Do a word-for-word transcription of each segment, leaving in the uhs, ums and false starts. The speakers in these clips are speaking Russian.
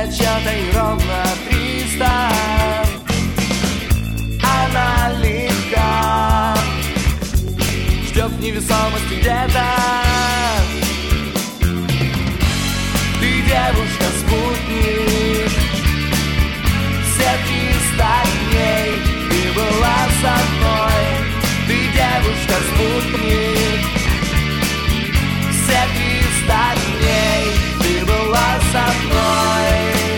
зачетой ровно триста. Она легка, ждет в невесомости где-то. Ты девушка-спутник, все триста дней ты была со мной. Ты девушка-спутник, все триста дней ты была со мной.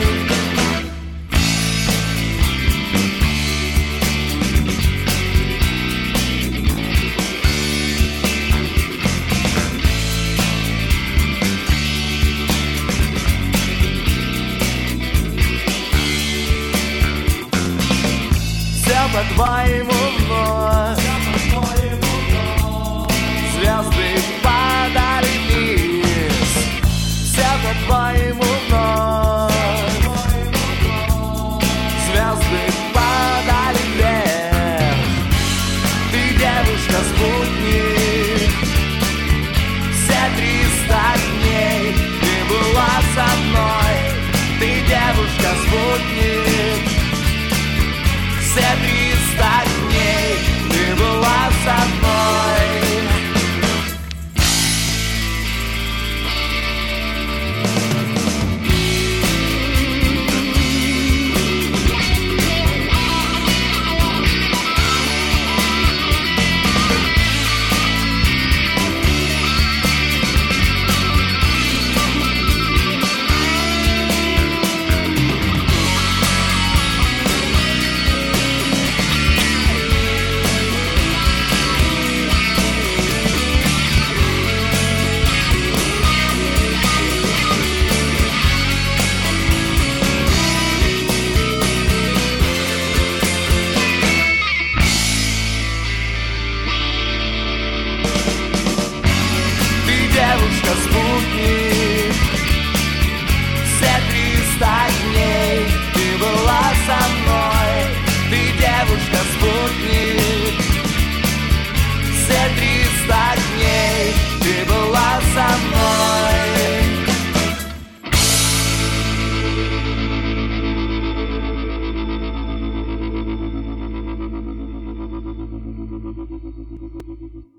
По-твоему вновь звезды падали вниз. Все по-твоему вновь звезды падали вверх. Ты девушка-спутник, все триста дней ты была со мной. Ты девушка-спутник, все триста